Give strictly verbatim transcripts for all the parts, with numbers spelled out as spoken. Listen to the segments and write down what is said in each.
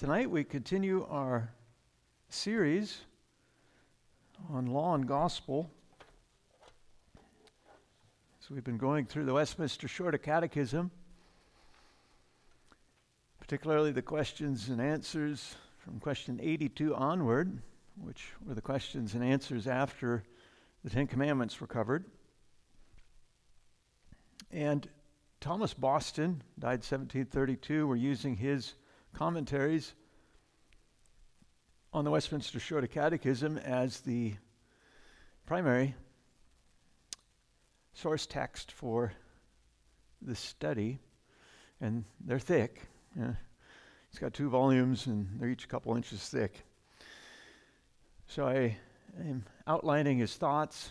Tonight we continue our series on law and gospel. So we've been going through the Westminster Shorter Catechism, particularly the questions and answers from question eighty-two onward, which were the questions and answers after the Ten Commandments were covered. And Thomas Boston died seventeen thirty-two. We're using his commentaries on the Westminster Shorter Catechism as the primary source text for this study, and they're thick. Yeah. It's got two volumes, and they're each a couple inches thick. So I am outlining his thoughts,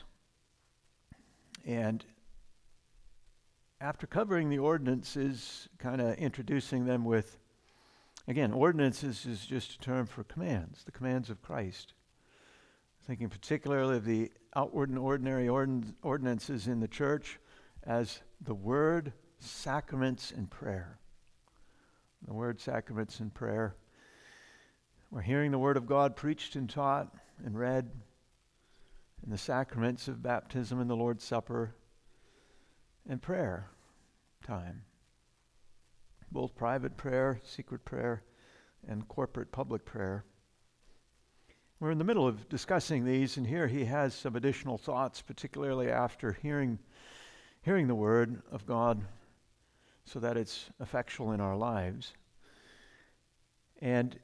and after covering the ordinances, kind of introducing them with, again, ordinances is just a term for commands, the commands of Christ. Thinking particularly of the outward and ordinary ordin- ordinances in the church as the word, sacraments, and prayer. The word, sacraments, and prayer. We're hearing the word of God preached and taught and read, and the sacraments of baptism and the Lord's Supper, and prayer time. Both private prayer, secret prayer, and corporate public prayer. We're in the middle of discussing these, and here he has some additional thoughts, particularly after hearing, hearing the word of God so that it's effectual in our lives. And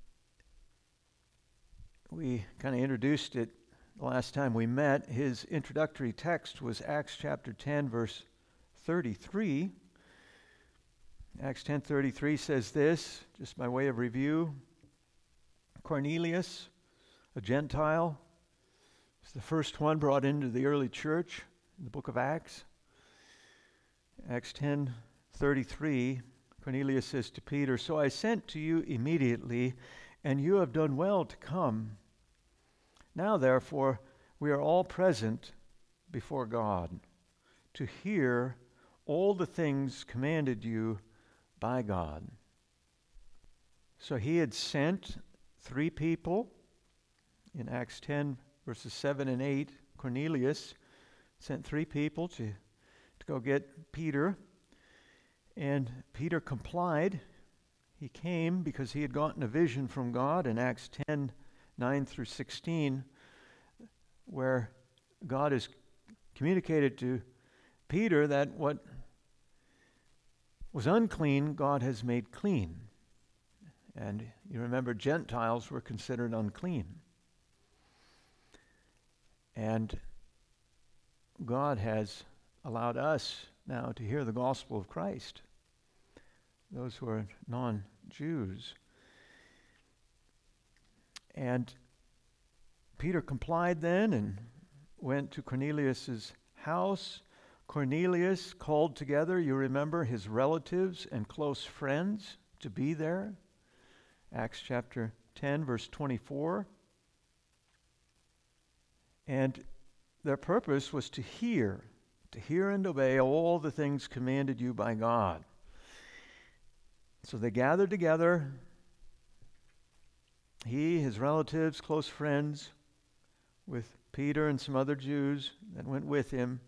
we kind of introduced it the last time we met. His introductory text was Acts chapter ten, verse thirty-three. Acts ten thirty-three says this, just by way of review. Cornelius, a Gentile, is the first one brought into the early church in the book of Acts. Acts ten thirty-three, Cornelius says to Peter, "So I sent to you immediately, and you have done well to come. Now, therefore, we are all present before God to hear all the things commanded you by God." So he had sent three people in Acts ten, verses seven and eight. Cornelius sent three people to, to go get Peter, and Peter complied. He came because he had gotten a vision from God in Acts ten, nine through sixteen, where God has communicated to Peter that what was unclean, God has made clean. And you remember Gentiles were considered unclean. And God has allowed us now to hear the gospel of Christ, those who are non-Jews. And Peter complied then and went to Cornelius' house. Cornelius called together, you remember, his relatives and close friends to be there. Acts chapter ten, verse twenty-four. And their purpose was to hear, to hear and obey all the things commanded you by God. So they gathered together, he, his relatives, close friends, with Peter and some other Jews that went with him.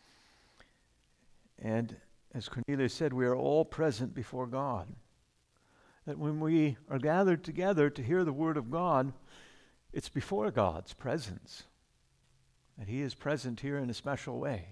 And as Cornelius said, we are all present before God. That when we are gathered together to hear the word of God, it's before God's presence. That he is present here in a special way.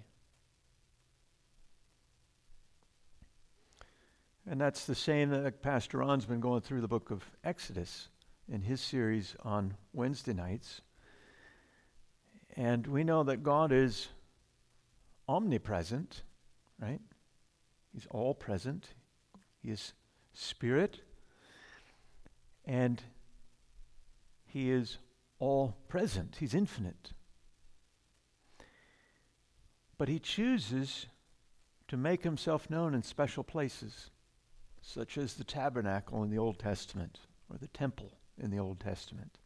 And that's the same that Pastor Ron's been going through the book of Exodus in his series on Wednesday nights. And we know that God is omnipresent, right? He's all present. He is spirit. And he is all present. He's infinite. But he chooses to make himself known in special places, such as the tabernacle in the Old Testament or the temple in the Old Testament.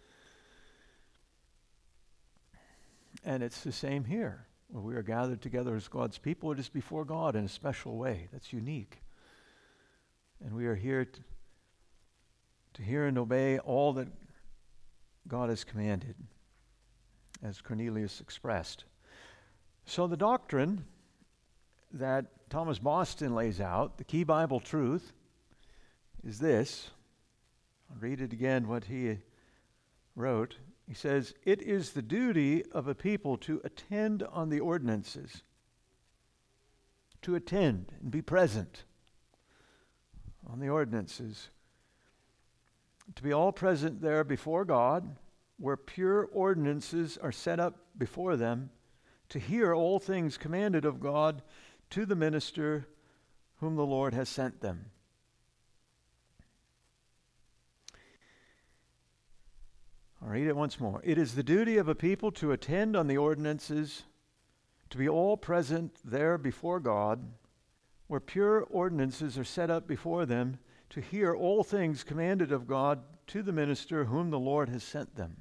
And it's the same here. When we are gathered together as God's people, it is before God in a special way that's unique. And we are here to, to hear and obey all that God has commanded, as Cornelius expressed. So the doctrine that Thomas Boston lays out, the key Bible truth, is this. I'll read it again, what he wrote. He says, "It is the duty of a people to attend on the ordinances, to attend and be present on the ordinances, to be all present there before God, where pure ordinances are set up before them, to hear all things commanded of God to the minister whom the Lord has sent them." I'll read it once more. "It is the duty of a people to attend on the ordinances, to be all present there before God, where pure ordinances are set up before them, to hear all things commanded of God to the minister whom the Lord has sent them."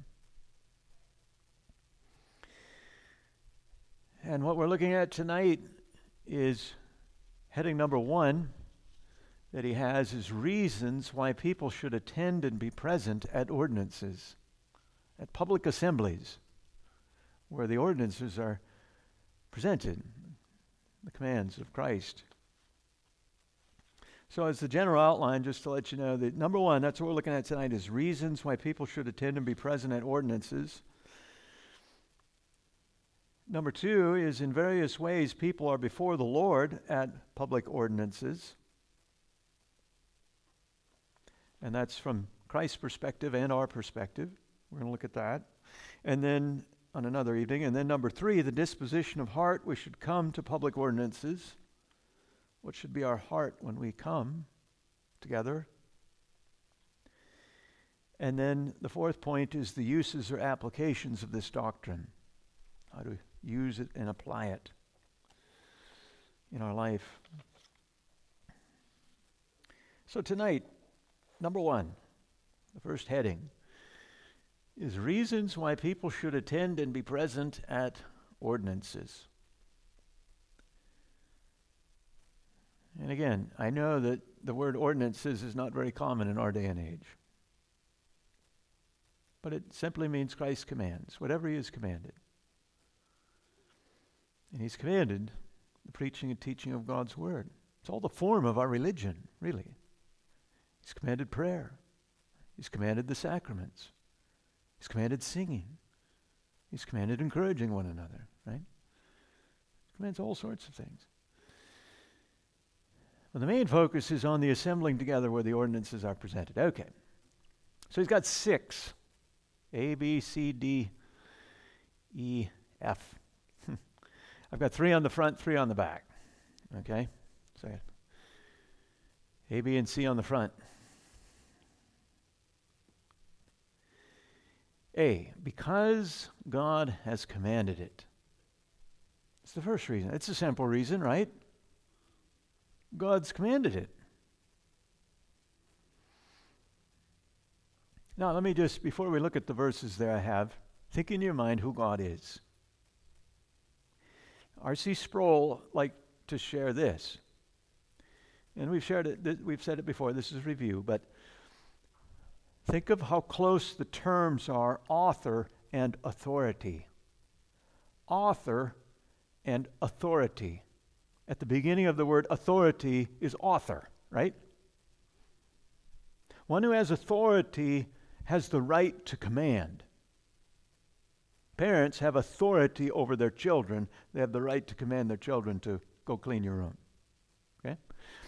And what we're looking at tonight is heading number one that he has is reasons why people should attend and be present at ordinances, at public assemblies, where the ordinances are presented, the commands of Christ. So as the general outline, just to let you know that number one, that's what we're looking at tonight, is reasons why people should attend and be present at ordinances. Number two is in various ways people are before the Lord at public ordinances. And that's from Christ's perspective and our perspective. We're going to look at that. And then on another evening. And then number three, the disposition of heart. We should come to public ordinances. What should be our heart when we come together? And then the fourth point is the uses or applications of this doctrine. How to use it and apply it in our life. So tonight, number one, the first heading, is reasons why people should attend and be present at ordinances. And again, I know that the word ordinances is not very common in our day and age. But it simply means Christ's commands, whatever he has commanded. And he's commanded the preaching and teaching of God's word. It's all the form of our religion, really. He's commanded prayer. He's commanded the sacraments. He's commanded singing. He's commanded encouraging one another, right? He commands all sorts of things. Well, the main focus is on the assembling together where the ordinances are presented. Okay. So he's got six. A, B, C, D, E, F. I've got three on the front, three on the back. Okay? So A, B, and C on the front. A, because God has commanded it. It's the first reason. It's a simple reason, right? God's commanded it. Now, let me just, before we look at the verses there I have, think in your mind who God is. R C Sproul liked to share this. And we've shared it, th- we've said it before, this is review, but think of how close the terms are, author and authority. Author and authority. At the beginning of the word authority is author, right? One who has authority has the right to command. Parents have authority over their children. They have the right to command their children to go clean your room. Okay?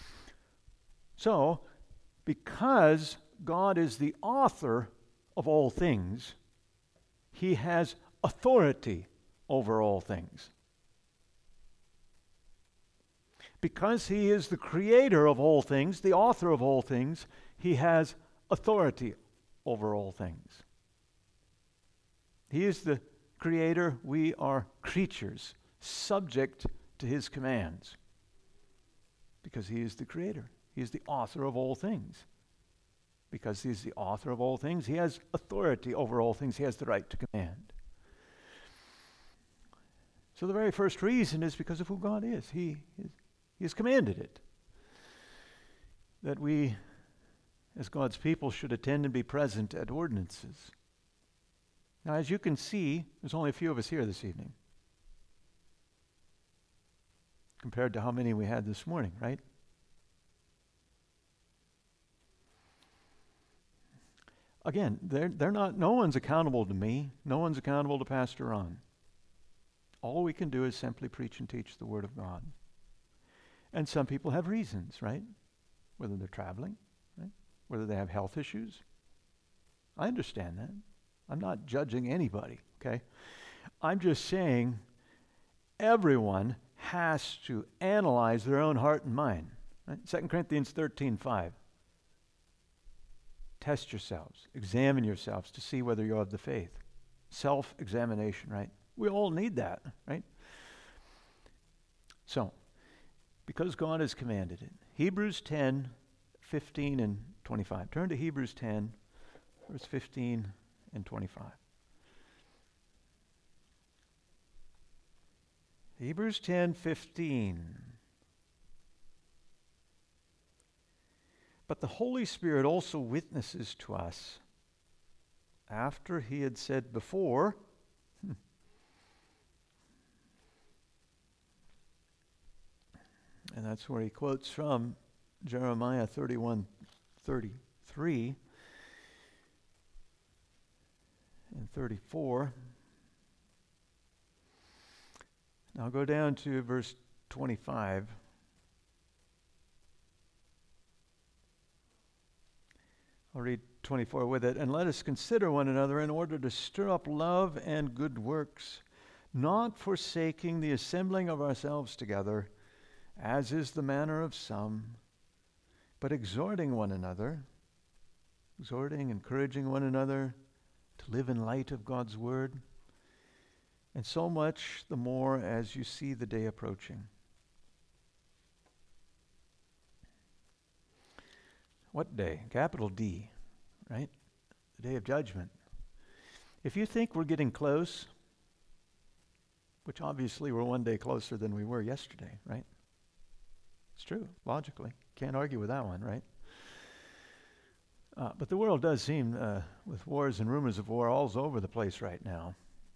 So, because God is the author of all things, he has authority over all things. Because he is the creator of all things, the author of all things, he has authority over all things. He is the creator, we are creatures, subject to his commands. Because he is the creator. He is the author of all things. Because he is the author of all things, he has authority over all things. He has the right to command. So the very first reason is because of who God is. He is, he has commanded it. That we as God's people, should attend and be present at ordinances. Now, as you can see, there's only a few of us here this evening, compared to how many we had this morning, right? Again, they're, they're not, no one's accountable to me. No one's accountable to Pastor Ron. All we can do is simply preach and teach the Word of God. And some people have reasons, right? Whether they're traveling, right? Whether they have health issues. I understand that. I'm not judging anybody, okay? I'm just saying everyone has to analyze their own heart and mind. Right? Second Corinthians thirteen five. Test yourselves, examine yourselves to see whether you're of the faith. Self-examination, right? We all need that, right? So, because God has commanded it. Hebrews ten, fifteen, and twenty-five. Turn to Hebrews ten, verse fifteen and twenty-five. Hebrews ten, fifteen. But the Holy Spirit also witnesses to us after he had said before, hmm, and that's where he quotes from Jeremiah thirty-one, thirty-three and thirty-four. Now go down to verse twenty-five. I'll read twenty-four with it. And let us consider one another in order to stir up love and good works, not forsaking the assembling of ourselves together, as is the manner of some, but exhorting one another, exhorting, encouraging one another to live in light of God's word, and so much the more as you see the day approaching. What day? Capital D, right? The day of judgment. If you think we're getting close, which obviously we're one day closer than we were yesterday, right? It's true, logically. Can't argue with that one, right? Uh, but the world does seem, uh, with wars and rumors of war all over the place right now.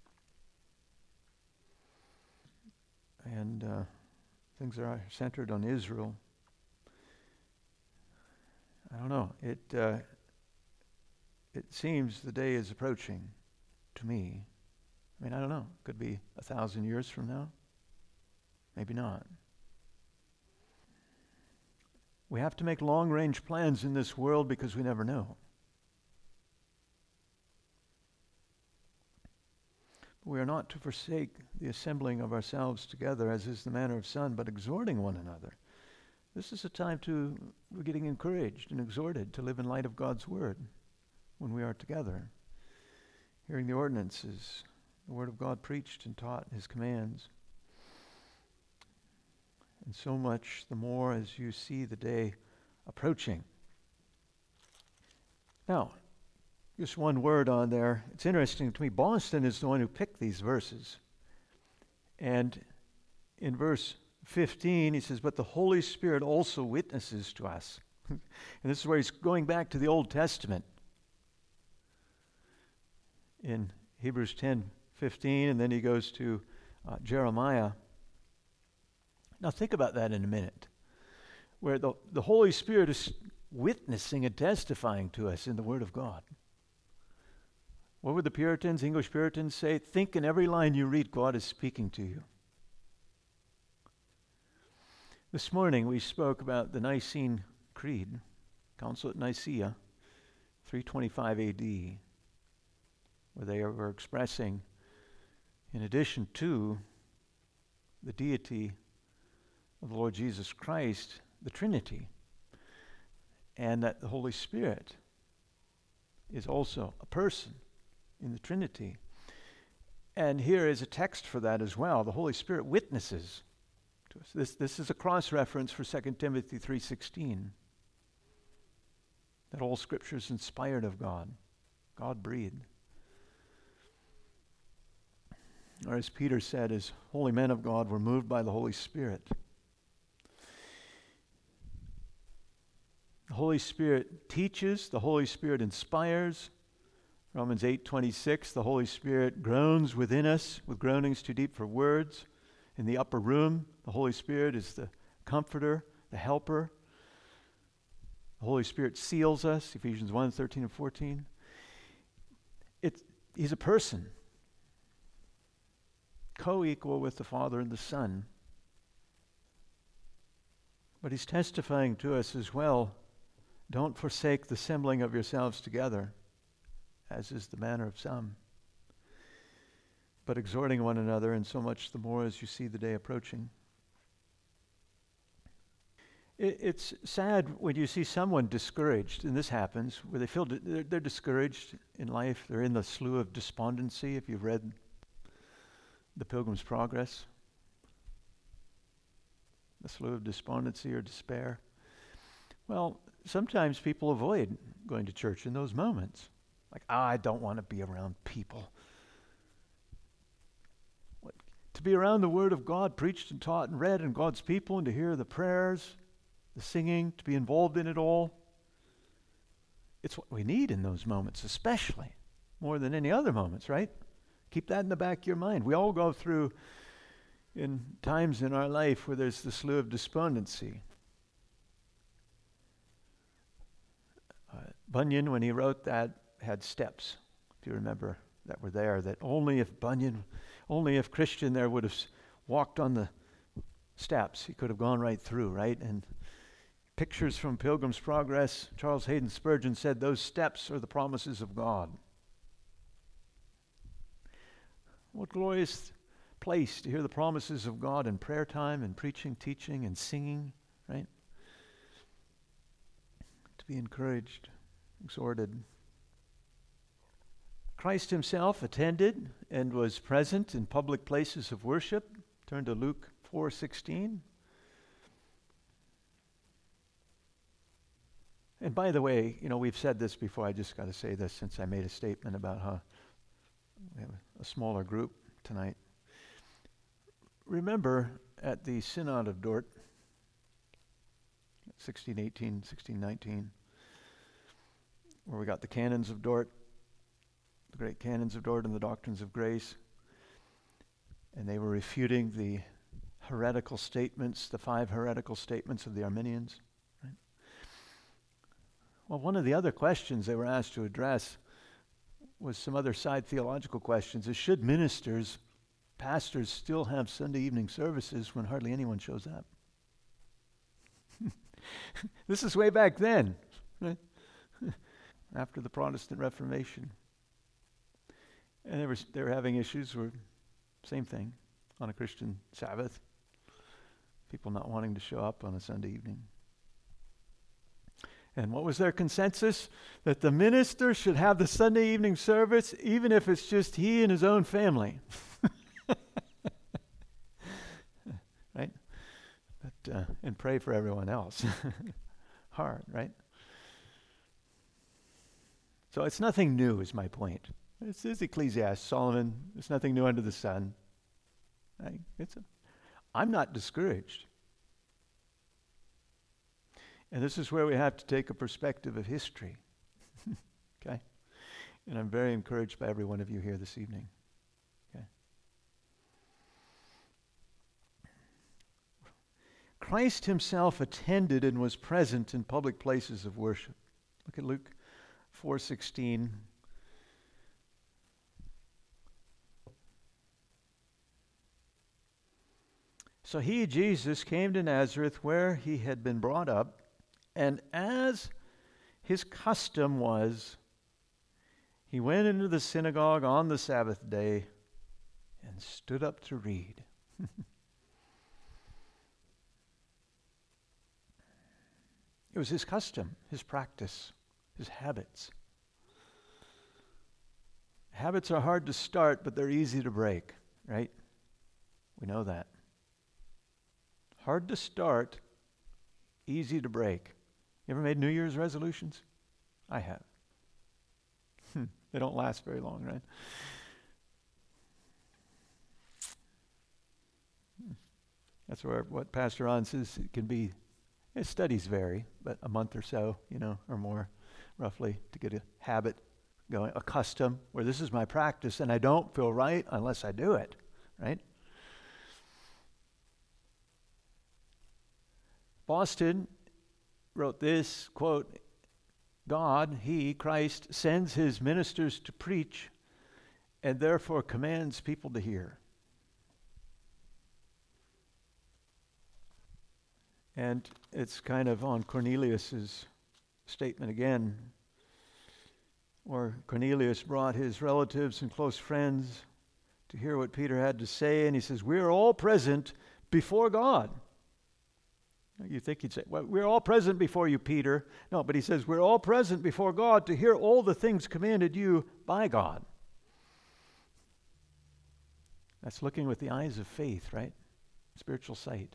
And uh, things are centered on Israel. I don't know. It uh, it seems the day is approaching to me. I mean, I don't know. Could be a thousand years from now. Maybe not. We have to make long-range plans in this world because we never know. We are not to forsake the assembling of ourselves together, as is the manner of some, but exhorting one another. This is a time to, we're getting encouraged and exhorted to live in light of God's word when we are together, hearing the ordinances, the word of God preached and taught, his commands. And so much the more as you see the day approaching. Now, just one word on there. It's interesting to me. Boston is the one who picked these verses. And in verse fifteen, he says, but the Holy Spirit also witnesses to us. And this is where he's going back to the Old Testament. In Hebrews ten fifteen, and then he goes to uh, Jeremiah. Now think about that in a minute. Where the, the Holy Spirit is witnessing and testifying to us in the Word of God. What would the Puritans, English Puritans say? Think in every line you read, God is speaking to you. This morning we spoke about the Nicene Creed, Council at Nicaea, three twenty-five A D, where they were expressing, in addition to the deity of the Lord Jesus Christ, the Trinity, and that the Holy Spirit is also a person in the Trinity. And here is a text for that as well. The Holy Spirit witnesses to us. This, this is a cross-reference for Second Timothy three sixteen. That all Scripture is inspired of God, God-breathed. Or as Peter said, as holy men of God were moved by the Holy Spirit. The Holy Spirit teaches, the Holy Spirit inspires. Romans eight twenty-six, the Holy Spirit groans within us with groanings too deep for words. In the upper room, the Holy Spirit is the comforter, the helper. The Holy Spirit seals us, Ephesians one thirteen and fourteen. It's, he's a person, co-equal with the Father and the Son. But he's testifying to us as well, don't forsake the assembling of yourselves together, as is the manner of some, but exhorting one another, and so much the more as you see the day approaching. It, it's sad when you see someone discouraged, and this happens, where they feel di- they're, they're discouraged in life. They're in the slough of despondency, if you've read The Pilgrim's Progress. The slough of despondency or despair. Well, sometimes people avoid going to church in those moments. Like, ah, I don't want to be around people. What, to be around the Word of God preached and taught and read and God's people, and to hear the prayers, the singing, to be involved in it all. It's what we need in those moments, especially, more than any other moments, right? Keep that in the back of your mind. We all go through in times in our life where there's the slough of despondency. Uh, Bunyan, when he wrote that, had steps, if you remember, that were there, that only if Bunyan, only if Christian there would have s- walked on the steps, he could have gone right through, right? And pictures from Pilgrim's Progress, Charles Hayden Spurgeon said, those steps are the promises of God. What glorious place to hear the promises of God in prayer time and preaching, teaching, and singing, right? To be encouraged, exhorted. Christ himself attended and was present in public places of worship. Turn to Luke four sixteen. And by the way, you know, we've said this before. I just got to say this since I made a statement about how we have a smaller group tonight. Remember at the Synod of Dort, sixteen eighteen, sixteen nineteen, where we got the canons of Dort, the great canons of Dort and the doctrines of grace, and they were refuting the heretical statements, the five heretical statements of the Arminians. Right? Well, one of the other questions they were asked to address was some other side theological questions. Is should ministers, pastors, still have Sunday evening services when hardly anyone shows up? This is way back then, right? After the Protestant Reformation. And they were, they were having issues where, same thing, on a Christian Sabbath. People not wanting to show up on a Sunday evening. And what was their consensus? That the minister should have the Sunday evening service even if it's just he and his own family. Right? But, uh, and pray for everyone else. Hard, right? So it's nothing new is my point. It's, it's Ecclesiastes, Solomon. There's nothing new under the sun. Right? It's a, I'm not discouraged. And this is where we have to take a perspective of history. Okay? And I'm very encouraged by every one of you here this evening. Okay? Christ himself attended and was present in public places of worship. Look at Luke four sixteen. So he, Jesus, came to Nazareth where he had been brought up, and as his custom was, he went into the synagogue on the Sabbath day and stood up to read. It was his custom, his practice, his habits. Habits are hard to start, but they're easy to break, right? We know that. Hard to start, easy to break. You ever made New Year's resolutions? I have. They don't last very long, right? That's where what Pastor Ron says, it can be His studies vary, but a month or so, you know, or more, roughly, to get a habit going, a custom where this is my practice and I don't feel right unless I do it, right? Boston wrote this, quote, God, he, Christ, sends his ministers to preach and therefore commands people to hear. And it's kind of on Cornelius's statement again, where Cornelius brought his relatives and close friends to hear what Peter had to say, and he says, we're all present before God. You think he'd say, well, we're all present before you, Peter. No, but he says, we're all present before God to hear all the things commanded you by God. That's looking with the eyes of faith, right? Spiritual sight.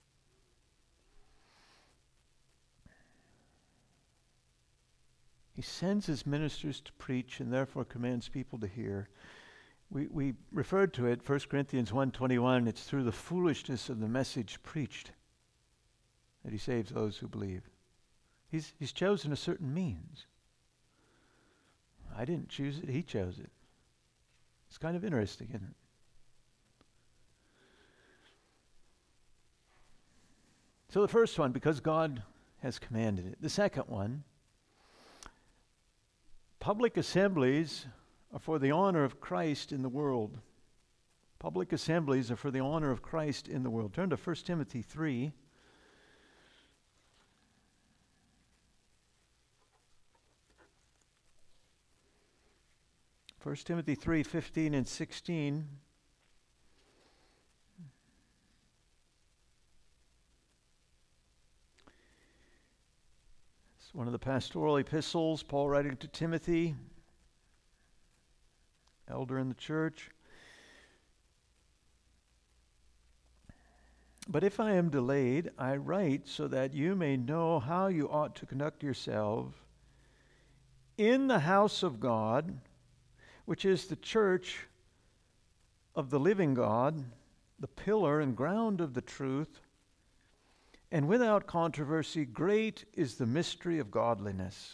He sends his ministers to preach and therefore commands people to hear. We we referred to it, First Corinthians one twenty-one, it's through the foolishness of the message preached that he saves those who believe. He's, he's chosen a certain means. I didn't choose it, he chose it. It's kind of interesting, isn't it? So the first one, because God has commanded it. The second one, public assemblies are for the honor of Christ in the world. Public assemblies are for the honor of Christ in the world. Turn to First Timothy three. First Timothy three, fifteen and sixteen. It's one of the pastoral epistles, Paul writing to Timothy, elder in the church. But if I am delayed, I write so that you may know how you ought to conduct yourself in the house of God, which is the church of the living God, the pillar and ground of the truth. And without controversy, great is the mystery of godliness.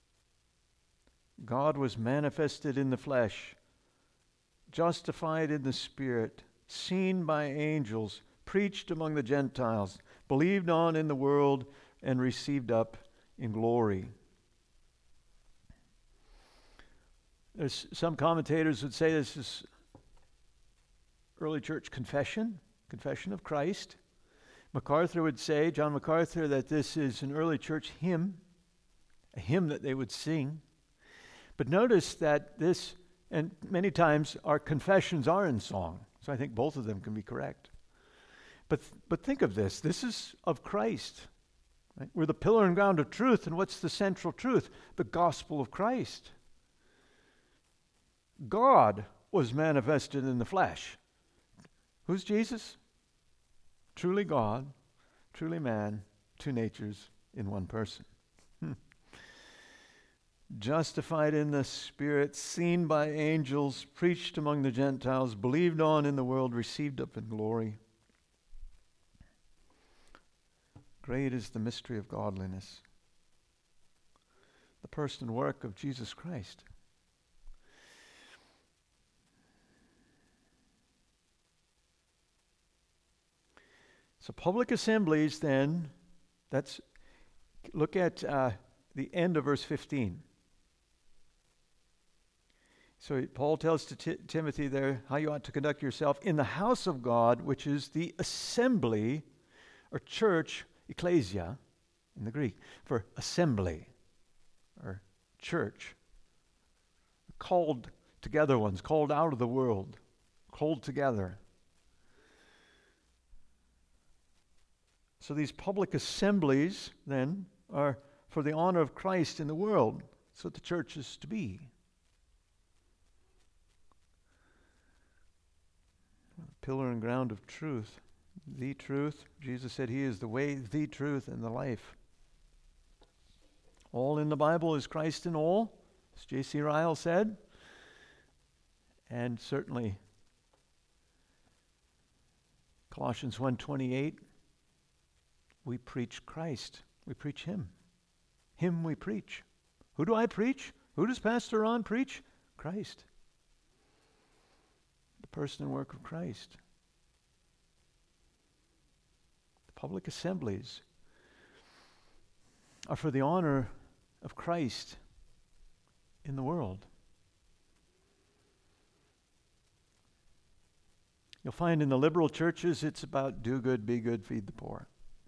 God was manifested in the flesh, justified in the Spirit, seen by angels, preached among the Gentiles, believed on in the world, and received up in glory. There's some commentators would say this is early church confession, confession of Christ. MacArthur would say, John MacArthur, that this is an early church hymn, a hymn that they would sing. But notice that this, and many times our confessions are in song, so I think both of them can be correct. But but think of this, this is of Christ. Right? We're the pillar and ground of truth, and what's the central truth? The gospel of Christ. God was manifested in the flesh. Who's Jesus? Truly God, truly man, two natures in one person. Hmm. Justified in the Spirit, seen by angels, preached among the Gentiles, believed on in the world, received up in glory. Great is the mystery of godliness. The person and work of Jesus Christ. So public assemblies then, that's, look at uh, the end of verse fifteen. So Paul tells to T- Timothy there how you ought to conduct yourself in the house of God, which is the assembly or church, ecclesia in the Greek, for assembly or church. Called together ones, called out of the world, called together. So these public assemblies, then, are for the honor of Christ in the world. That's what the church is to be. Pillar and ground of truth. The truth. Jesus said he is the way, the truth, and the life. All in the Bible is Christ in all, as J C Ryle said. And certainly Colossians one twenty-eight. we preach Christ. We preach Him. Him we preach. Who do I preach? Who does Pastor Ron preach? Christ. The person and work of Christ. The public assemblies are for the honor of Christ in the world. You'll find in the liberal churches it's about do good, be good, feed the poor.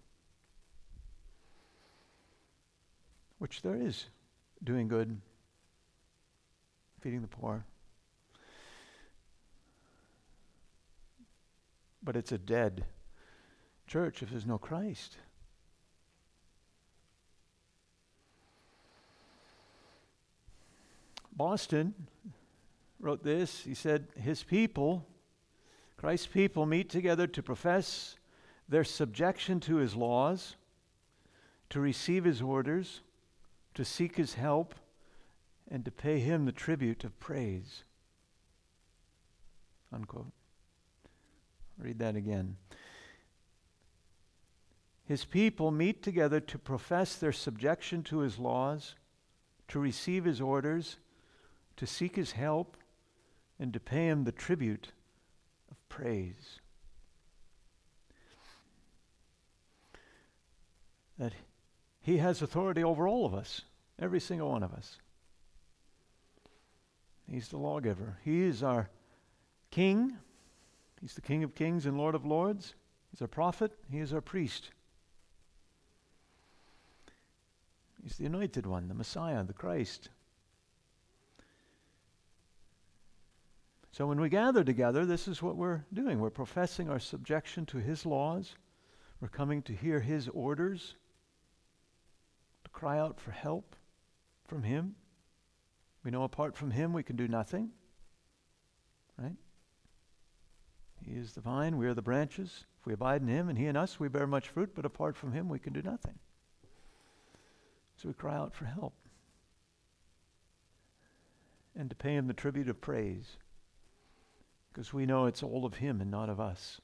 Which there is doing good, feeding the poor. But it's a dead church if there's no Christ. Boston wrote this. He said, his people, Christ's people, meet together to profess their subjection to his laws, to receive his orders, to seek his help, and to pay him the tribute of praise. Unquote. Read that again. His people meet together to profess their subjection to his laws, to receive his orders, to seek his help, and to pay him the tribute of praise. That he has authority over all of us, every single one of us. He's the lawgiver. He is our king. He's the King of kings and Lord of lords. He's our prophet. He is our priest. He's the anointed one, the Messiah, the Christ. So when we gather together, this is what we're doing. We're professing our subjection to his laws. We're coming to hear his orders, to cry out for help from him. We know apart from him we can do nothing, right? He is the vine, we are the branches. If we abide in him and he in us, we bear much fruit, but apart from him we can do nothing. So we cry out for help. And to pay him the tribute of praise, because we know it's all of him and not of us.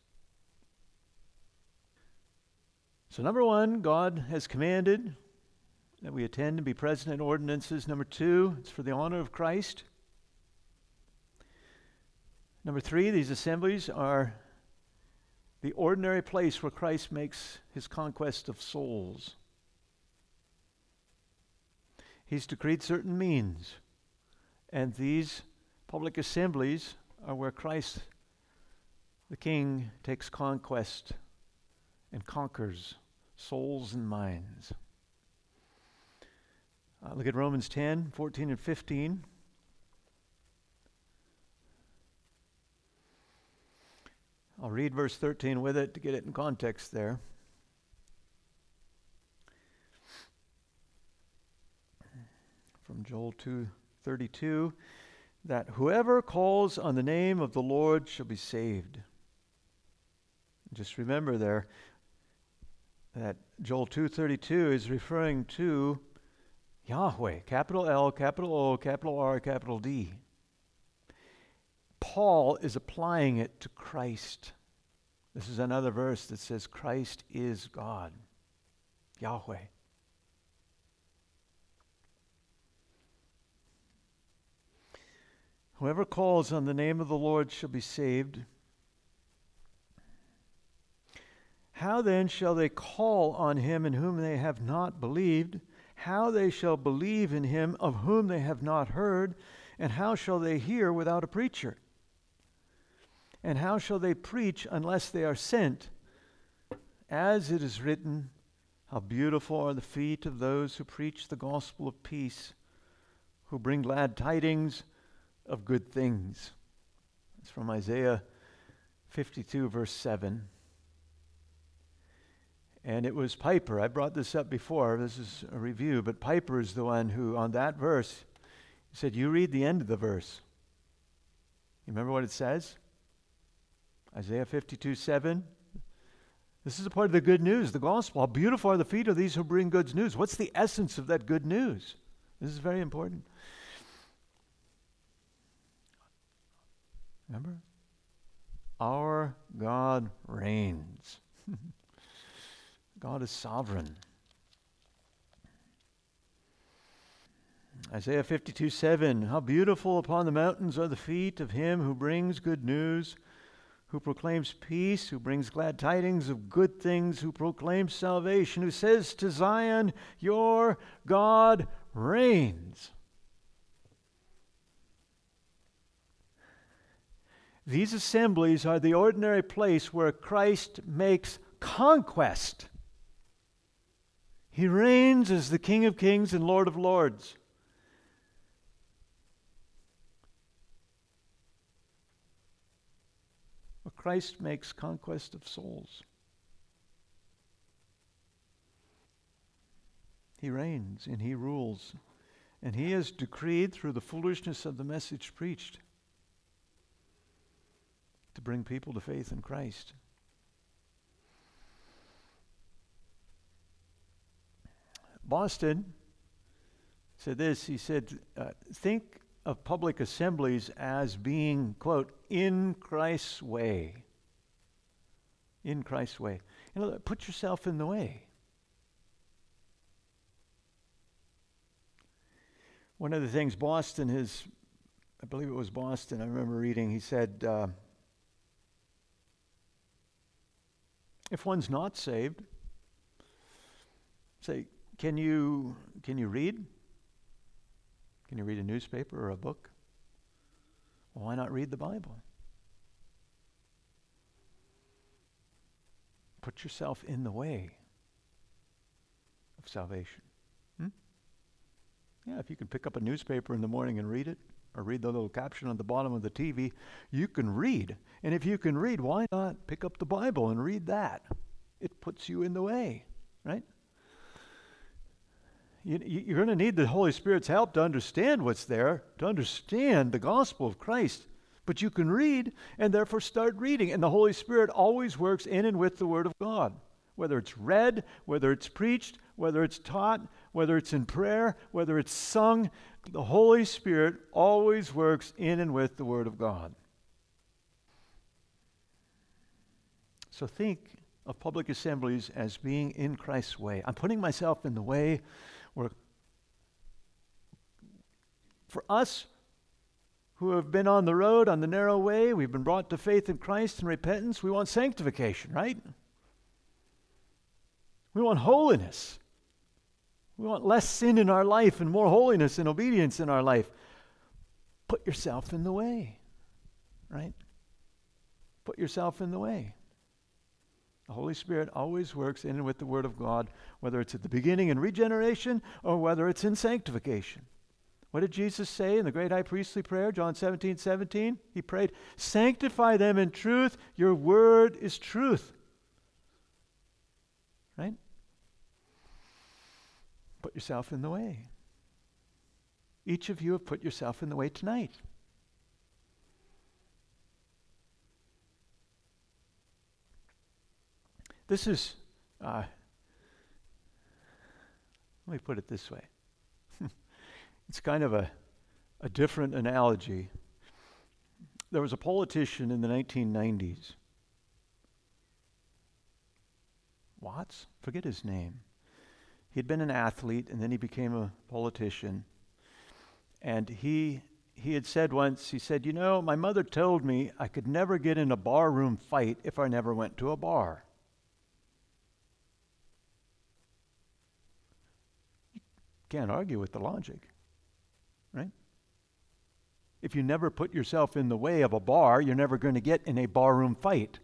So number one, God has commanded that we attend and be present in ordinances. Number two, it's for the honor of Christ. Number three, these assemblies are the ordinary place where Christ makes his conquest of souls. He's decreed certain means, and these public assemblies are where Christ, the King, takes conquest and conquers souls and minds. Uh, look at Romans ten, fourteen and fifteen. I'll read verse thirteen with it to get it in context there. From Joel two thirty-two, that whoever calls on the name of the Lord shall be saved. Just remember there that Joel two thirty-two is referring to Yahweh, capital L, capital O, capital R, capital D. Paul is applying it to Christ. This is another verse that says Christ is God, Yahweh. Whoever calls on the name of the Lord shall be saved. How then shall they call on him in whom they have not believed? How they shall believe in him of whom they have not heard? And how shall they hear without a preacher? And how shall they preach unless they are sent? As it is written, how beautiful are the feet of those who preach the gospel of peace, who bring glad tidings of good things. It's from Isaiah fifty-two, verse seven. And it was Piper. I brought this up before. This is a review, but Piper is the one who, on that verse, said, you read the end of the verse. You remember what it says? Isaiah fifty-two, seven. This is a part of the good news, the gospel. How beautiful are the feet of these who bring good news. What's the essence of that good news? This is very important. God is sovereign. Isaiah fifty-two seven, how beautiful upon the mountains are the feet of him who brings good news, who proclaims peace, who brings glad tidings of good things, who proclaims salvation, who says to Zion, your God reigns. These assemblies are the ordinary place where Christ makes conquest. He reigns as the King of Kings and Lord of Lords. Where Christ makes conquest of souls. He reigns and he rules. And he has decreed through the foolishness of the message preached to bring people to faith in Christ. Boston said this, he said, uh, think of public assemblies as being, quote, in Christ's way. In Christ's way. You know, put yourself in the way. One of the things Boston has, I believe it was Boston, I remember reading, he said, uh, if one's not saved, say, can you can you read? Can you read a newspaper or a book? Well, why not read the Bible? Put yourself in the way of salvation. Hmm? Yeah, if you can pick up a newspaper in the morning and read it, or read the little caption on the bottom of the T V, you can read. And if you can read, why not pick up the Bible and read that? It puts you in the way, right? You, you're going to need the Holy Spirit's help to understand what's there, to understand the gospel of Christ. But you can read and therefore start reading. And the Holy Spirit always works in and with the Word of God. Whether it's read, whether it's preached, whether it's taught, whether it's in prayer, whether it's sung, the Holy Spirit always works in and with the Word of God. So think of public assemblies as being in Christ's way. I'm putting myself in the way where, for us who have been on the road, on the narrow way, we've been brought to faith in Christ and repentance, we want sanctification, right? We want holiness. We want less sin in our life and more holiness and obedience in our life. Put yourself in the way, right? Put yourself in the way. The Holy Spirit always works in and with the Word of God, whether it's at the beginning in regeneration or whether it's in sanctification. What did Jesus say in the great high priestly prayer, John seventeen seventeen? He prayed, sanctify them in truth, your word is truth. Right? Put yourself in the way. Each of you have put yourself in the way tonight. This is, uh, let me put it this way. It's kind of a, a different analogy. There was a politician in the nineteen nineties. Watts? Forget his name. He'd been an athlete and then he became a politician. And he he had said once, he said, you know, my mother told me I could never get in a barroom fight if I never went to a bar. You can't argue with the logic, right? If you never put yourself in the way of a bar, you're never going to get in a barroom fight.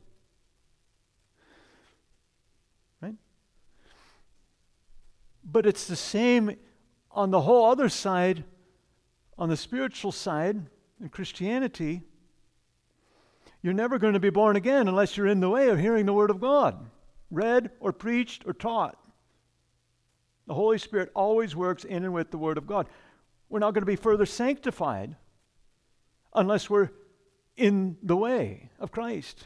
Right? But it's the same on the whole other side, on the spiritual side, in Christianity. You're never going to be born again unless you're in the way of hearing the Word of God, read or preached or taught. The Holy Spirit always works in and with the Word of God. We're not going to be further sanctified unless we're in the way of Christ.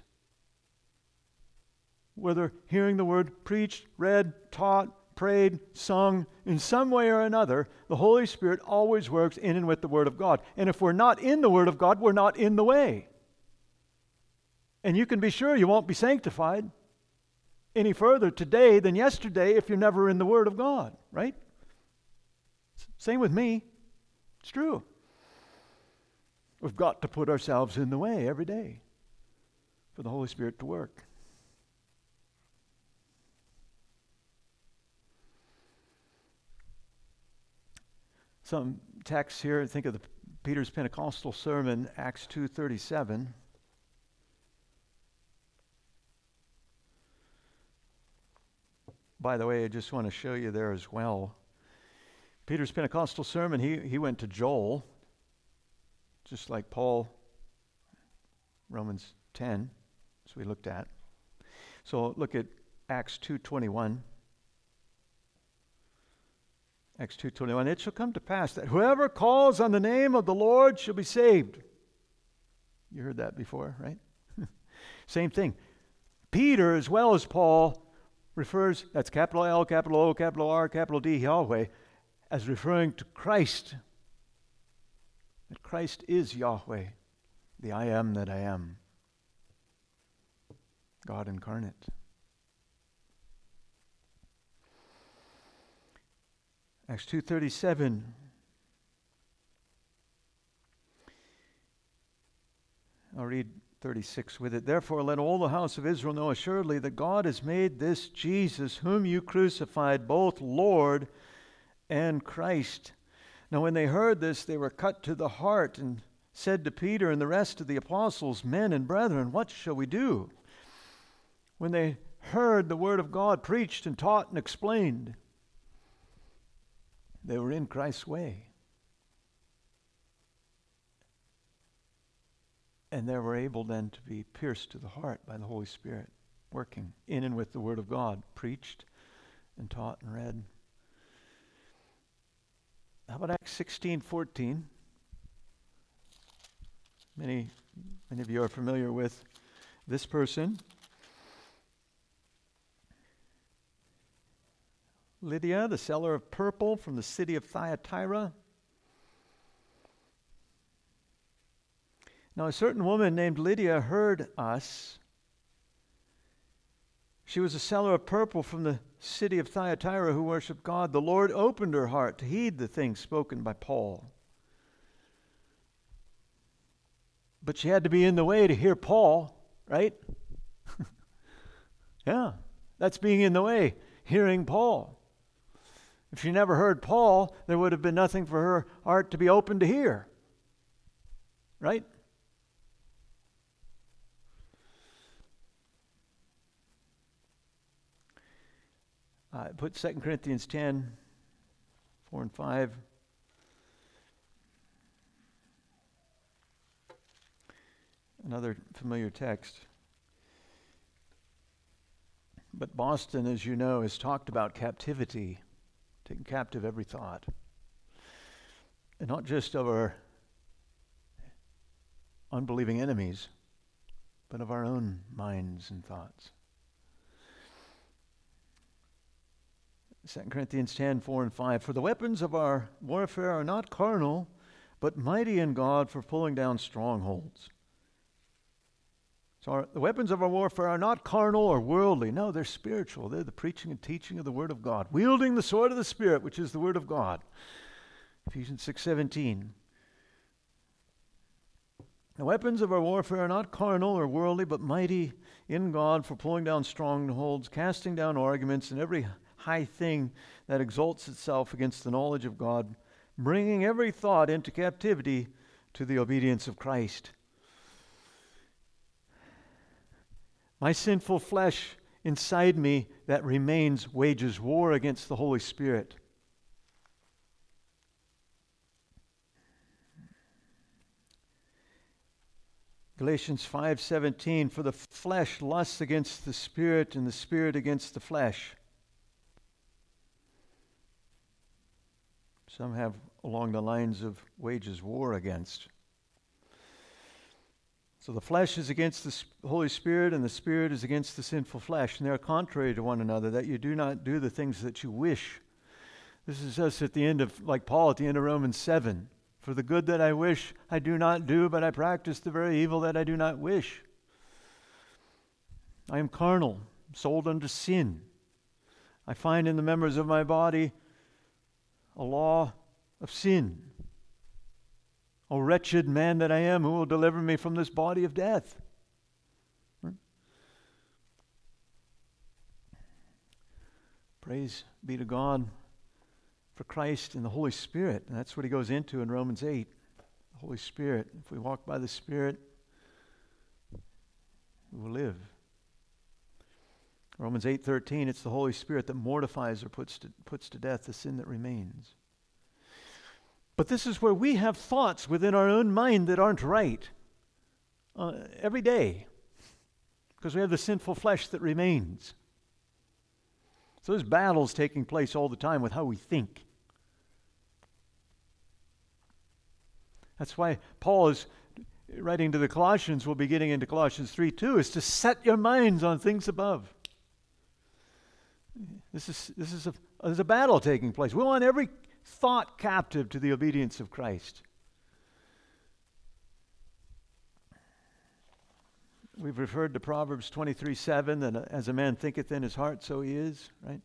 Whether hearing the Word preached, read, taught, prayed, sung, in some way or another, the Holy Spirit always works in and with the Word of God. And if we're not in the Word of God, we're not in the way. And you can be sure you won't be sanctified any further today than yesterday if you're never in the Word of God, right? Same with me. It's true. We've got to put ourselves in the way every day for the Holy Spirit to work. Some texts here, think of the Peter's Pentecostal sermon, Acts two thirty-seven. By the way, I just want to show you there as well. Peter's Pentecostal sermon, he, he went to Joel, just like Paul, Romans ten, as we looked at. So look at Acts two twenty-one. Acts two twenty-one, it shall come to pass that whoever calls on the name of the Lord shall be saved. You heard that before, right? Same thing. Peter, as well as Paul, refers, that's capital L, capital O, capital R, capital D, Yahweh, as referring to Christ. That Christ is Yahweh, the I am that I am, God incarnate. Acts two thirty-seven. I'll read thirty-six with it. Therefore, let all the house of Israel know assuredly that God has made this Jesus, whom you crucified, both Lord and Christ. Now, when they heard this, they were cut to the heart and said to Peter and the rest of the apostles, Men and brethren, what shall we do? When they heard the word of God preached and taught and explained, they were in Christ's way. And they were able then to be pierced to the heart by the Holy Spirit, working in and with the Word of God, preached and taught and read. How about Acts sixteen fourteen? Many, many of you are familiar with this person. Lydia, the seller of purple from the city of Thyatira. Now, a certain woman named Lydia heard us. She was a seller of purple from the city of Thyatira who worshiped God. The Lord opened her heart to heed the things spoken by Paul. But she had to be in the way to hear Paul, right? Yeah, that's being in the way, hearing Paul. If she never heard Paul, there would have been nothing for her heart to be open to hear. Right? Uh, put Second Corinthians ten, four and five. Another familiar text. But Boston, as you know, has talked about captivity. Taking captive every thought. And not just of our unbelieving enemies, but of our own minds and thoughts. Second Corinthians ten, four and five. For the weapons of our warfare are not carnal, but mighty in God for pulling down strongholds. So our, the weapons of our warfare are not carnal or worldly. No, they're spiritual. They're the preaching and teaching of the Word of God. Wielding the sword of the Spirit, which is the Word of God. Ephesians six seventeen. The weapons of our warfare are not carnal or worldly, but mighty in God for pulling down strongholds, casting down arguments, and every high thing that exalts itself against the knowledge of God, bringing every thought into captivity to the obedience of Christ. My sinful flesh inside me that remains wages war against the Holy Spirit. Galatians five seventeen, for the flesh lusts against the Spirit, and the Spirit against the flesh. Some have along the lines of wages war against. So the flesh is against the Holy Spirit, and the Spirit is against the sinful flesh, and they are contrary to one another, that you do not do the things that you wish. This is us at the end of, like Paul at the end of Romans seven. For the good that I wish I do not do, but I practice the very evil that I do not wish. I am carnal, sold unto sin. I find in the members of my body a law of sin. O wretched man that I am, who will deliver me from this body of death? Hmm? Praise be to God for Christ and the Holy Spirit. And that's what he goes into in Romans eight. The Holy Spirit. If we walk by the Spirit, we will live. Romans eight thirteen, it's the Holy Spirit that mortifies or puts to, puts to death the sin that remains. But this is where we have thoughts within our own mind that aren't right uh, every day, because we have the sinful flesh that remains. So there's battles taking place all the time with how we think. That's why Paul is writing to the Colossians, we'll be getting into Colossians three two, is to set your minds on things above. This is this is a, there's a battle taking place. We want every thought captive to the obedience of Christ. We've referred to Proverbs twenty-three seven, that as a man thinketh in his heart, so he is, right?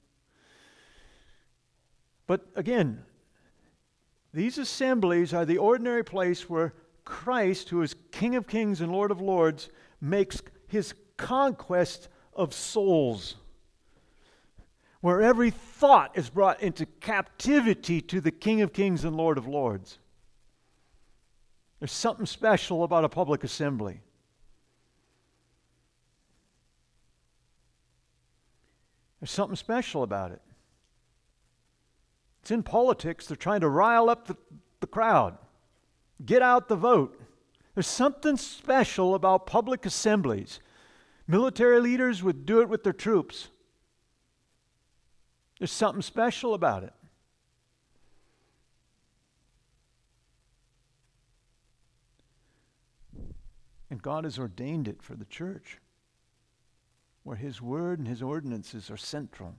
But again, these assemblies are the ordinary place where Christ, who is King of Kings and Lord of Lords, makes his conquest of souls, where every thought is brought into captivity to the King of Kings and Lord of Lords. There's something special about a public assembly. There's something special about it. It's in politics. They're trying to rile up the, the crowd. Get out the vote. There's something special about public assemblies. Military leaders would do it with their troops. There's something special about it. And God has ordained it for the church, where His word and His ordinances are central.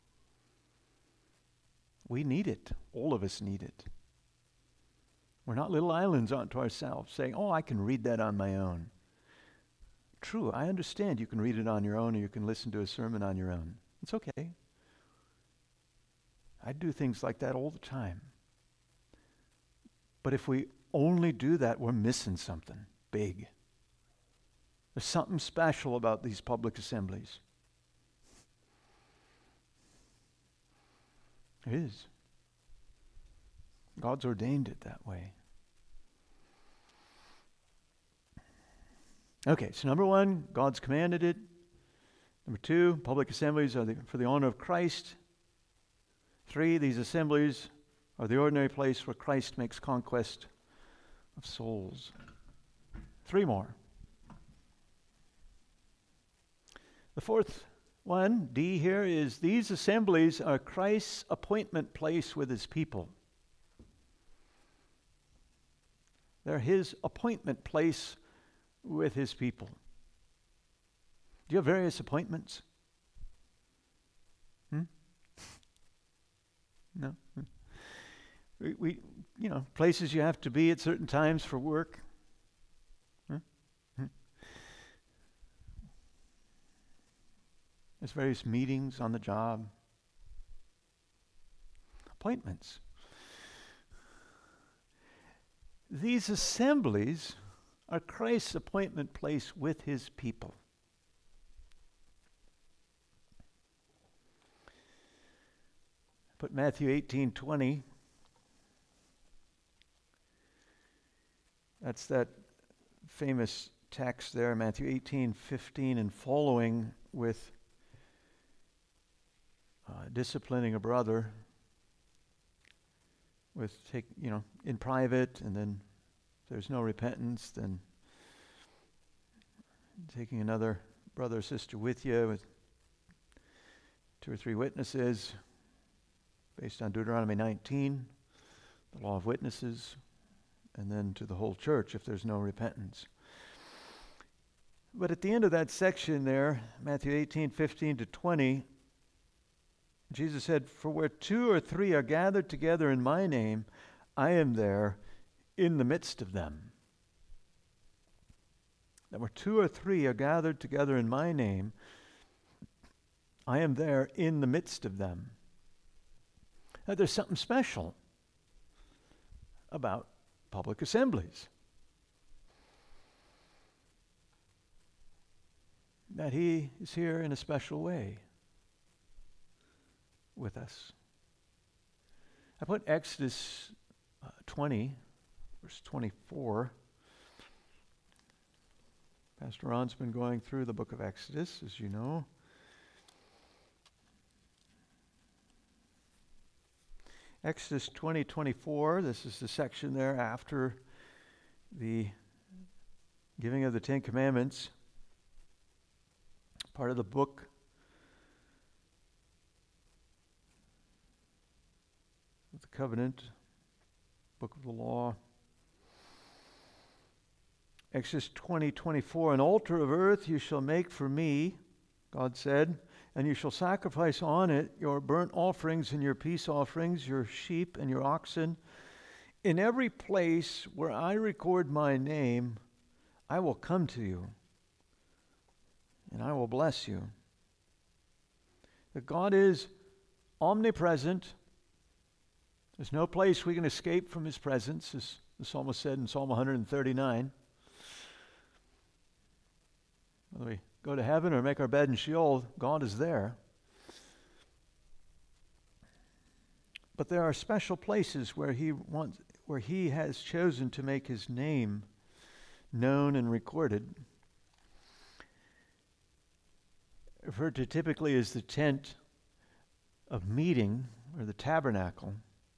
We need it. All of us need it. We're not little islands unto ourselves saying, oh, I can read that on my own. True, I understand you can read it on your own, or you can listen to a sermon on your own. It's okay. I do things like that all the time. But if we only do that, we're missing something big. There's something special about these public assemblies. It is. God's ordained it that way. Okay, so number one, God's commanded it. Number two, public assemblies are the, for the honor of Christ. Three, these assemblies are the ordinary place where Christ makes conquest of souls. Three more. The fourth one, D here, is these assemblies are Christ's appointment place with His people. They're His appointment place with His people. Do you have various appointments? Hmm? No? We, we, you know, places you have to be at certain times for work. Huh? Hmm. There's various meetings on the job. Appointments. These assemblies are Christ's appointment place with His people. Put Matthew eighteen twenty. That's that famous text there, Matthew eighteen fifteen and following, with uh, disciplining a brother with take you know in private, and then if there's no repentance, then taking another brother or sister with you with two or three witnesses, based on Deuteronomy nineteen, the law of witnesses, and then to the whole church if there's no repentance. But at the end of that section there, Matthew eighteen fifteen to twenty, Jesus said, "For where two or three are gathered together in my name, I am there in the midst of them." That where two or three are gathered together in my name, I am there in the midst of them. Now, there's something special about public assemblies. That he is here in a special way with us. I put Exodus uh, twenty, verse twenty-four. Pastor Ron's been going through the book of Exodus, as you know. Exodus twenty, twenty-four, this is the section there after the giving of the Ten Commandments. Part of the book of the covenant, book of the law. Exodus twenty, twenty-four, an altar of earth you shall make for me, God said, and you shall sacrifice on it your burnt offerings and your peace offerings, your sheep and your oxen. In every place where I record my name, I will come to you, and I will bless you. That God is omnipresent. There's no place we can escape from his presence, as the psalmist said in Psalm one thirty-nine. Whether we go to heaven or make our bed in Sheol, God is there. But there are special places where he wants, where he has chosen to make his name known and recorded. Referred to typically as the tent of meeting, or the tabernacle.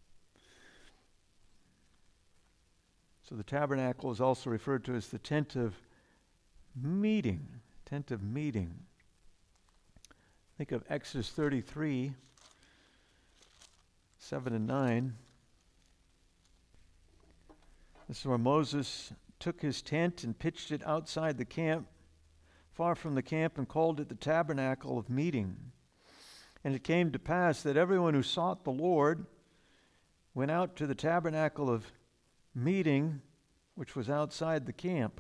So the tabernacle is also referred to as the tent of meeting. Tent of meeting. Think of Exodus thirty-three, seven and nine. This is where Moses took his tent and pitched it outside the camp, far from the camp, and called it the tabernacle of meeting. And it came to pass that everyone who sought the Lord went out to the tabernacle of meeting, which was outside the camp.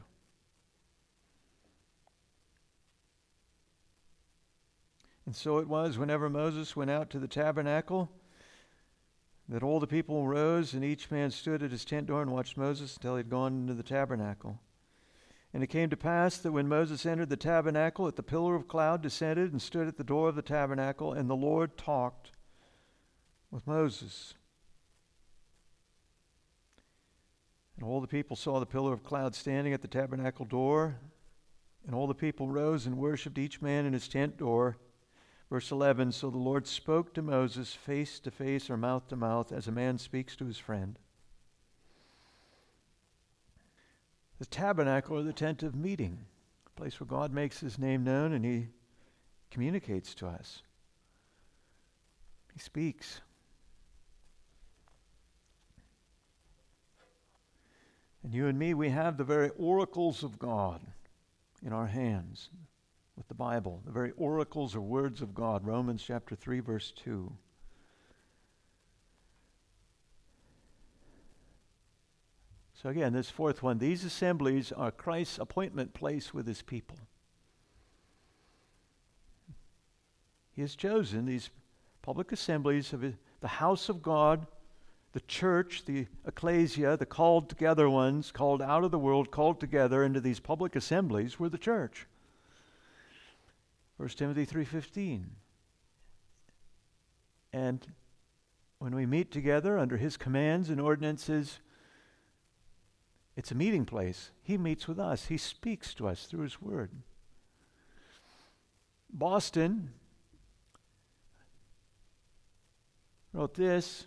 And so it was, whenever Moses went out to the tabernacle, that all the people rose, and each man stood at his tent door and watched Moses until he had gone into the tabernacle. And it came to pass that when Moses entered the tabernacle, that the pillar of cloud descended and stood at the door of the tabernacle, and the Lord talked with Moses. And all the people saw the pillar of cloud standing at the tabernacle door, and all the people rose and worshipped, each man in his tent door. Verse eleven, so the Lord spoke to Moses face to face, or mouth to mouth, as a man speaks to his friend. The tabernacle, or the tent of meeting, a place where God makes his name known and he communicates to us. He speaks. And you and me, we have the very oracles of God in our hands with the Bible. The very oracles or words of God. Romans chapter three, verse two. So again, this fourth one, these assemblies are Christ's appointment place with his people. He has chosen these public assemblies of the house of God, the church, the ecclesia, the called together ones, called out of the world, called together into these public assemblies, were the church. First Timothy three fifteen. And when we meet together under his commands and ordinances, it's a meeting place. He meets with us. He speaks to us through his word. Boston wrote this.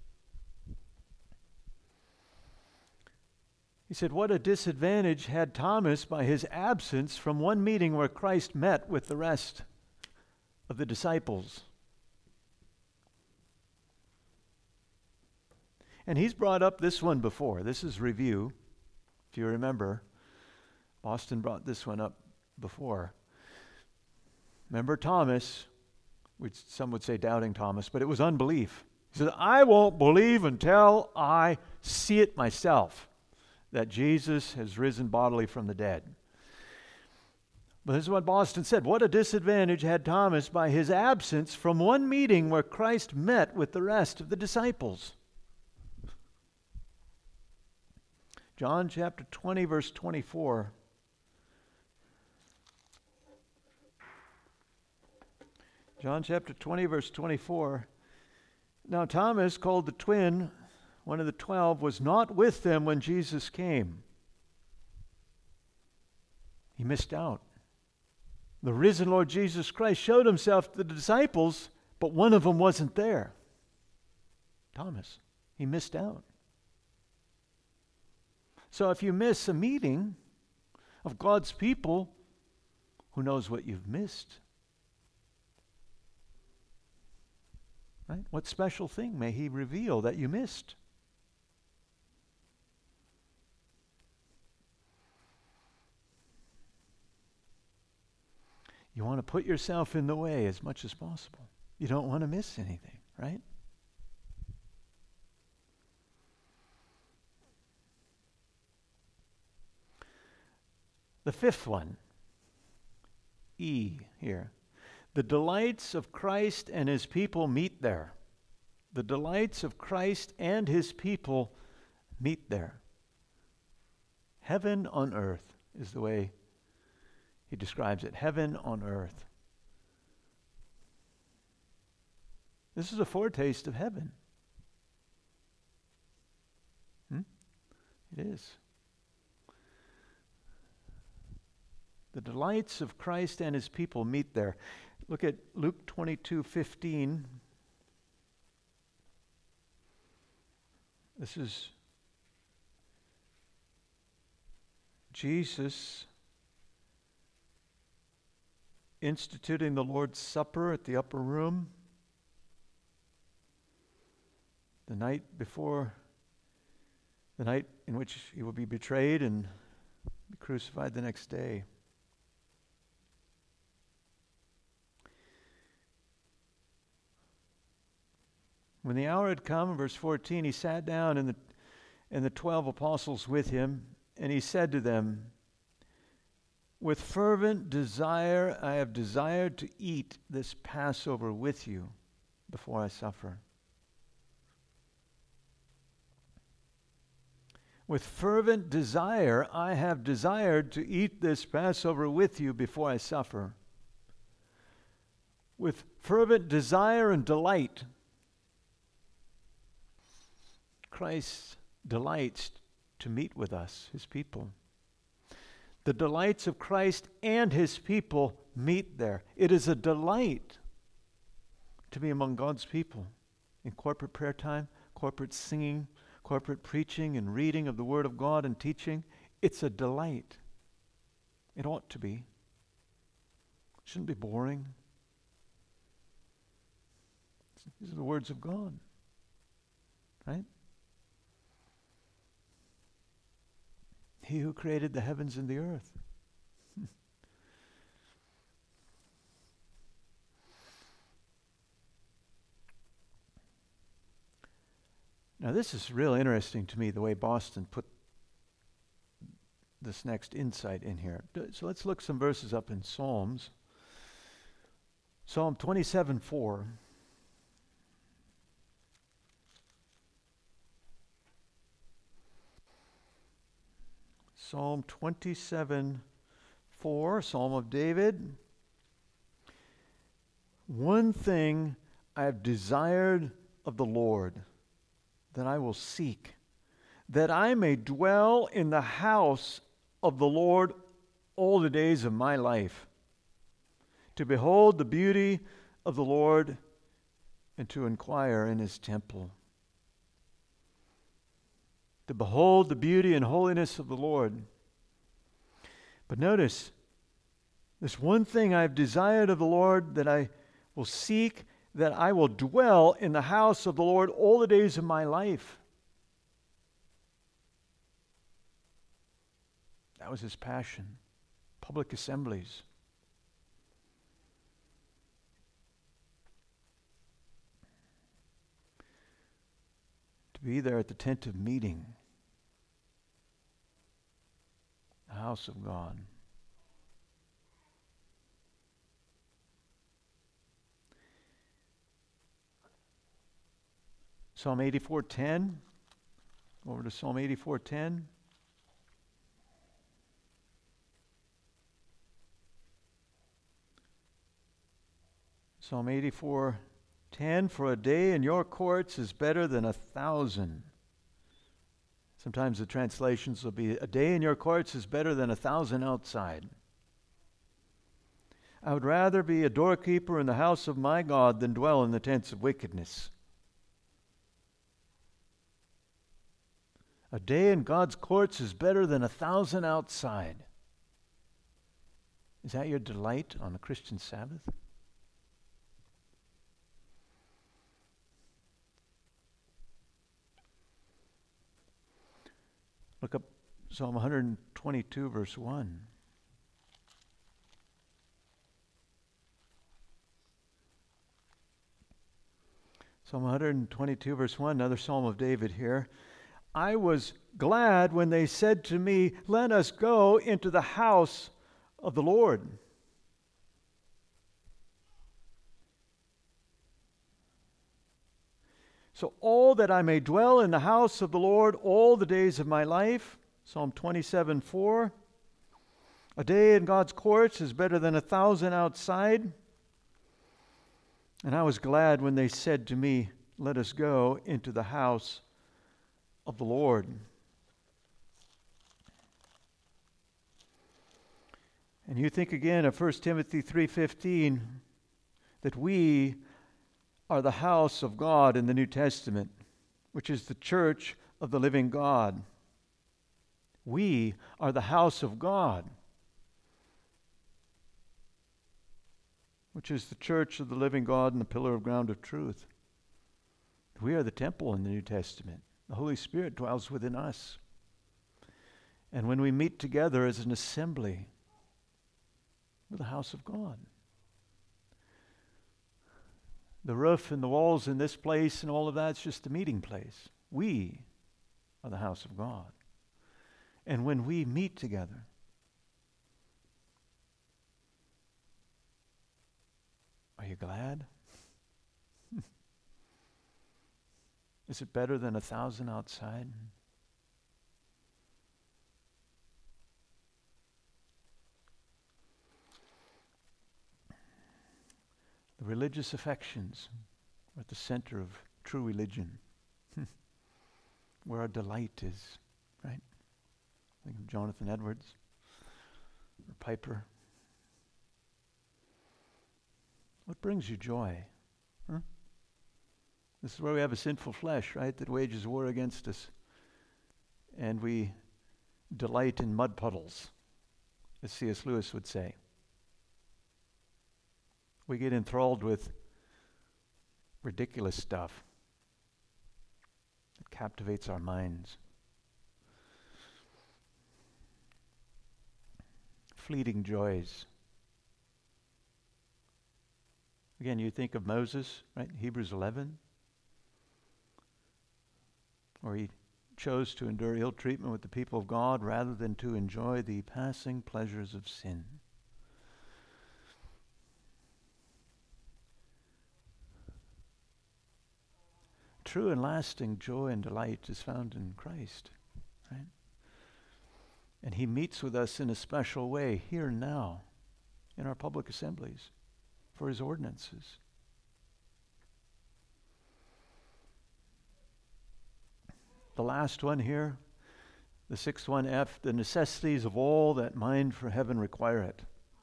He said, what a disadvantage had Thomas by his absence from one meeting where Christ met with the rest of the disciples. And he's brought up this one before. This is review. If you remember, Boston brought this one up before. Remember Thomas, which some would say doubting Thomas, but it was unbelief. He said, I won't believe until I see it myself, that Jesus has risen bodily from the dead. But this is what Boston said. What a disadvantage had Thomas by his absence from one meeting where Christ met with the rest of the disciples. John chapter twenty, verse twenty-four. John chapter twenty, verse twenty-four. Now Thomas, called the twin, one of the twelve, was not with them when Jesus came. He missed out. The risen Lord Jesus Christ showed himself to the disciples, but one of them wasn't there. Thomas. He missed out. So if you miss a meeting of God's people, who knows what you've missed? Right? What special thing may he reveal that you missed? You want to put yourself in the way as much as possible. You don't want to miss anything, right? The fifth one, E here. The delights of Christ and his people meet there. The delights of Christ and his people meet there. Heaven on earth is the way he describes it. Heaven on earth. This is a foretaste of heaven. Hmm? It is. The delights of Christ and his people meet there. Look at Luke twenty-two fifteen. This is Jesus instituting the Lord's Supper at the upper room the night before, the night in which he will be betrayed and be crucified the next day. When the hour had come, in verse fourteen, he sat down and the, and the twelve apostles with him, and he said to them, with fervent desire I have desired to eat this Passover with you before I suffer. With fervent desire I have desired to eat this Passover with you before I suffer. With fervent desire and delight, Christ delights to meet with us, his people. The delights of Christ and his people meet there. It is a delight to be among God's people in corporate prayer time, corporate singing, corporate preaching and reading of the Word of God and teaching. It's a delight. It ought to be. It shouldn't be boring. These are the words of God, right? He who created the heavens and the earth. Now this is real interesting to me, the way Boston put this next insight in here. So let's look some verses up in Psalms. Psalm twenty-seven four. Psalm twenty-seven four, Psalm of David. One thing I have desired of the Lord, that I will seek, that I may dwell in the house of the Lord all the days of my life, to behold the beauty of the Lord and to inquire in his temple. To behold the beauty and holiness of the Lord. But notice, this one thing I have desired of the Lord, that I will seek, that I will dwell in the house of the Lord all the days of my life. That was his passion. Public assemblies. Be there at the tent of meeting, the house of God. Psalm eighty-four ten. Over to Psalm eighty-four ten. Psalm eighty-four ten, for a day in your courts is better than a thousand. Sometimes the translations will be, a day in your courts is better than a thousand outside. I would rather be a doorkeeper in the house of my God than dwell in the tents of wickedness. A day in God's courts is better than a thousand outside. Is that your delight on a Christian Sabbath? Look up Psalm one twenty-two, verse one. Psalm one twenty-two, verse one, another Psalm of David here. I was glad when they said to me, let us go into the house of the Lord. So all that I may dwell in the house of the Lord all the days of my life, Psalm twenty-seven four. A day in God's courts is better than a thousand outside. And I was glad when they said to me, let us go into the house of the Lord. And you think again of First Timothy three fifteen, that we are the house of God in the New Testament, which is the church of the living God. We are the house of God, which is the church of the living God and the pillar of ground of truth. We are the temple in the New Testament. The Holy Spirit dwells within us. And when we meet together as an assembly, we're the house of God. The roof and the walls in this place and all of that's just a meeting place. We are the house of God. And when we meet together, are you glad? Is it better than a thousand outside? The religious affections are at the center of true religion, where our delight is, right? Think of Jonathan Edwards or Piper. What brings you joy? Huh? This is where we have a sinful flesh, right, that wages war against us. And we delight in mud puddles, as C S Lewis would say. We get enthralled with ridiculous stuff that captivates our minds. Fleeting joys. Again, you think of Moses, right? Hebrews eleven, where he chose to endure ill treatment with the people of God rather than to enjoy the passing pleasures of sin. True and lasting joy and delight is found in Christ, right? And he meets with us in a special way here and now in our public assemblies for his ordinances. The last one here, the sixth one, F, the necessities of all that mind for heaven require it.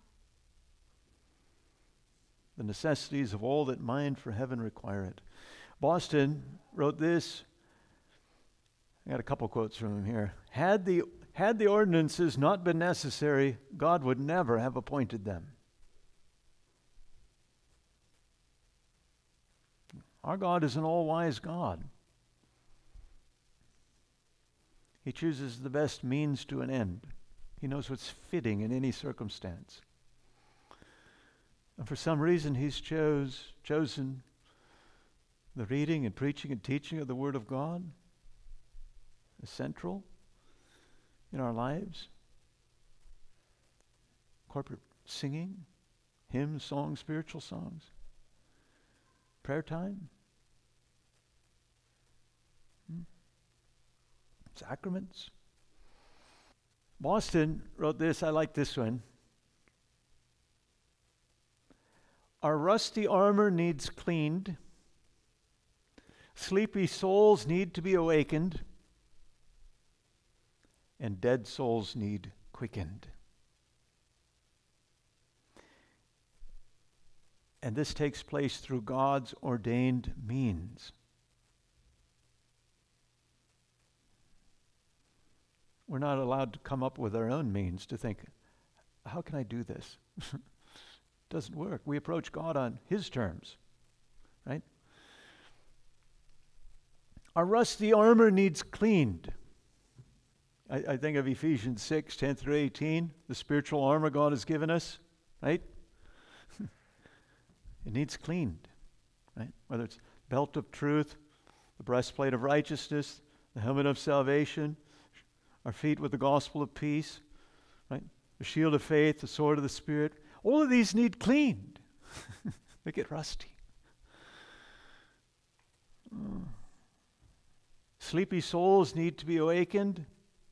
The necessities of all that mind for heaven require it. Boston wrote this. I got a couple quotes from him here. Had the had the ordinances not been necessary, God would never have appointed them. Our God is an all-wise God. He chooses the best means to an end. He knows what's fitting in any circumstance. And for some reason, he's chose chosen the reading and preaching and teaching of the Word of God as central in our lives. Corporate singing, hymns, songs, spiritual songs. Prayer time. sacraments. Boston wrote this. I like this one. Our rusty armor needs cleaned. Sleepy souls need to be awakened. And dead souls need quickened. And this takes place through God's ordained means. We're not allowed to come up with our own means to think, how can I do this? It doesn't work. We approach God on His terms, right? Our rusty armor needs cleaned. I, I think of Ephesians six, ten through eighteen, the spiritual armor God has given us, right? It needs cleaned, right? Whether it's belt of truth, the breastplate of righteousness, the helmet of salvation, our feet with the gospel of peace, right? The shield of faith, the sword of the Spirit. All of these need cleaned. They get rusty. Oh. Sleepy souls need to be awakened.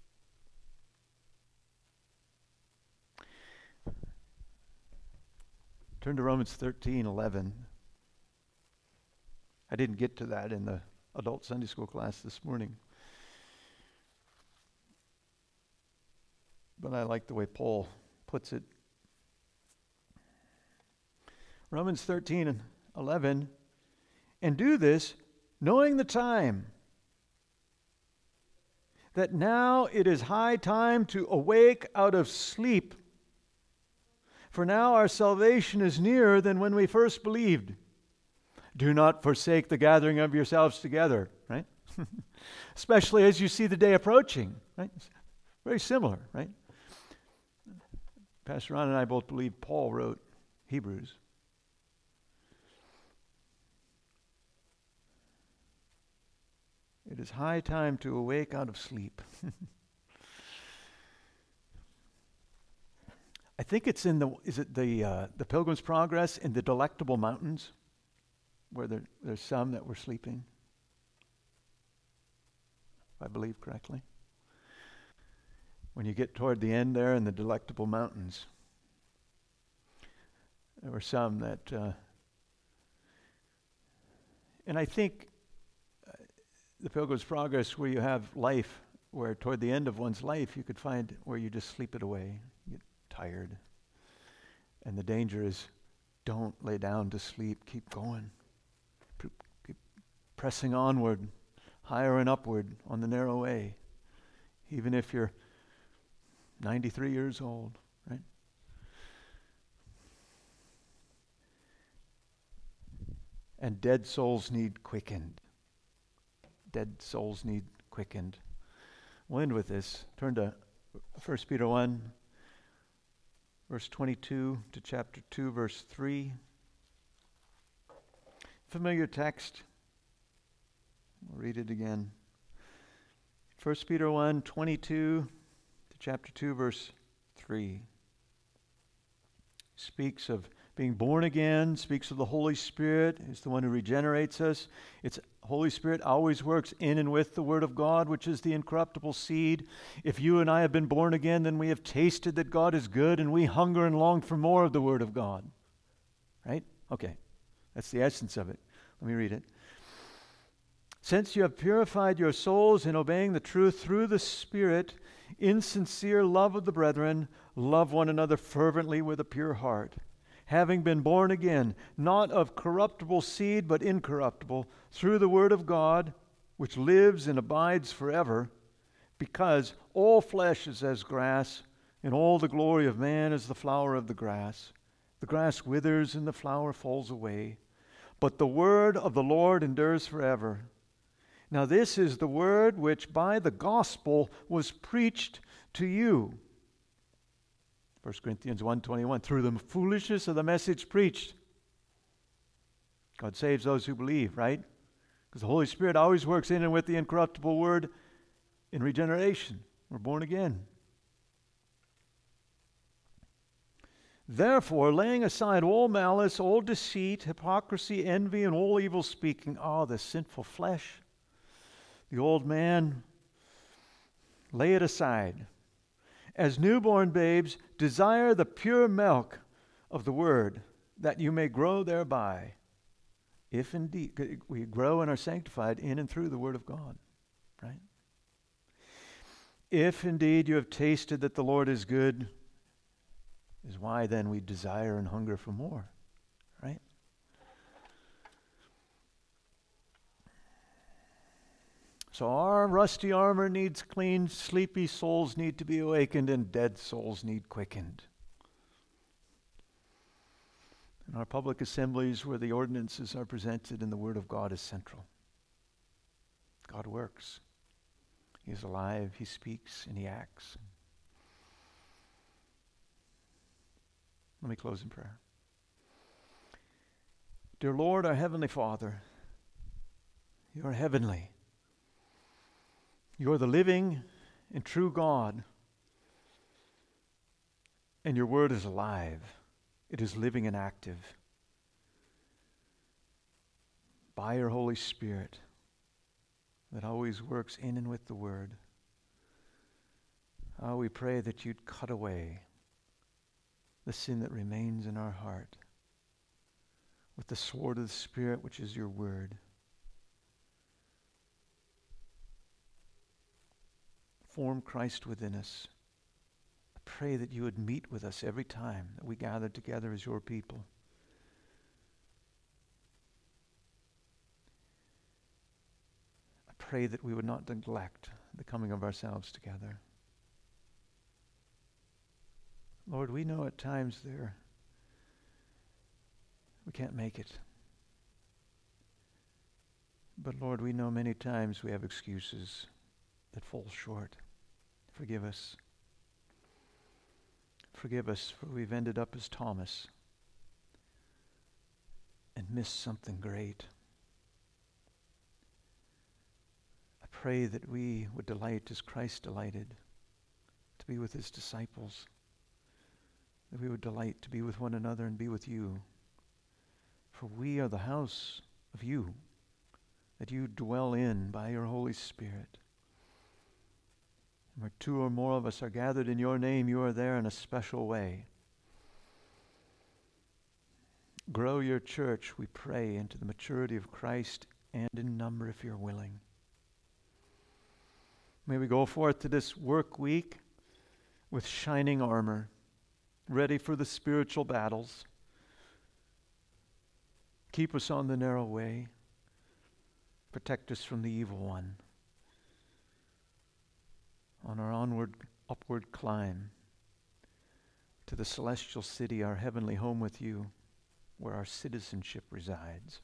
Turn to Romans thirteen eleven. I didn't get to that in the adult Sunday school class this morning. But I like the way Paul puts it. Romans thirteen and eleven. And do this, knowing the time, that now it is high time to awake out of sleep. For now our salvation is nearer than when we first believed. Do not forsake the gathering of yourselves together, right? Especially as you see the day approaching, right? It's very similar, right? Pastor Ron and I both believe Paul wrote Hebrews. It is high time to awake out of sleep. I think it's in the, is it the uh, the Pilgrim's Progress in the Delectable Mountains, where there, there's some that were sleeping, if I believe correctly. When you get toward the end there in the Delectable Mountains, there were some that, uh, and I think uh, the Pilgrim's Progress, where you have life, where toward the end of one's life you could find where you just sleep it away, you get tired. And the danger is, don't lay down to sleep, keep going. Keep pressing onward, higher and upward on the narrow way, even if you're ninety-three years old, right? And dead souls need quickened. Dead souls need quickened. We'll end with this. Turn to First Peter one, verse twenty-two to chapter two, verse three. Familiar text. We'll read it again. First Peter one, twenty-two to chapter two, verse three. Speaks of being born again, speaks of the Holy Spirit. It's the one who regenerates us. It's Holy Spirit always works in and with the Word of God, which is the incorruptible seed. If you and I have been born again, then we have tasted that God is good, and we hunger and long for more of the Word of God. Right? Okay. That's the essence of it. Let me read it. Since you have purified your souls in obeying the truth through the Spirit, in sincere love of the brethren, love one another fervently with a pure heart, having been born again, not of corruptible seed, but incorruptible, through the word of God, which lives and abides forever, because all flesh is as grass, and all the glory of man is the flower of the grass. The grass withers and the flower falls away, but the word of the Lord endures forever. Now this is the word which by the gospel was preached to you. First Corinthians one twenty-one, through the foolishness of the message preached. God saves those who believe, right? Because the Holy Spirit always works in and with the incorruptible word in regeneration. We're born again. Therefore, laying aside all malice, all deceit, hypocrisy, envy, and all evil speaking, ah, the sinful flesh, the old man, Lay it aside. As newborn babes, desire the pure milk of the word, that you may grow thereby. If indeed we grow and are sanctified in and through the word of God, right? If indeed you have tasted that the Lord is good, is why then we desire and hunger for more, right? So our rusty armor needs cleaned, sleepy souls need to be awakened, and dead souls need quickened. In our public assemblies where the ordinances are presented and the Word of God is central. God works. He is alive, He speaks, and He acts. Let me close in prayer. Dear Lord, our Heavenly Father, You are heavenly. You are the living and true God. And Your Word is alive. It is living and active. By Your Holy Spirit that always works in and with the Word. Oh, we pray that You'd cut away the sin that remains in our heart with the sword of the Spirit, which is Your Word. Form Christ within us. Pray that You would meet with us every time that we gather together as Your people. I pray that we would not neglect the coming of ourselves together. Lord, we know at times there we can't make it. But Lord, we know many times we have excuses that fall short. Forgive us. Forgive us, for we've ended up as Thomas and missed something great. I pray that we would delight as Christ delighted to be with His disciples, that we would delight to be with one another and be with You. For we are the house of You, that You dwell in by Your Holy Spirit. Where two or more of us are gathered in Your name, You are there in a special way. Grow Your church, we pray, into the maturity of Christ and in number if You're willing. May we go forth to this work week with shining armor, ready for the spiritual battles. Keep us on the narrow way. Protect us from the evil one. On our onward, upward climb to the celestial city, our heavenly home with You, where our citizenship resides.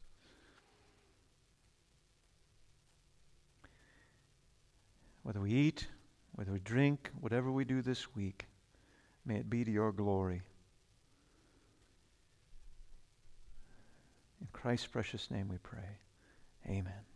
Whether we eat, whether we drink, whatever we do this week, may it be to Your glory. In Christ's precious name we pray. Amen.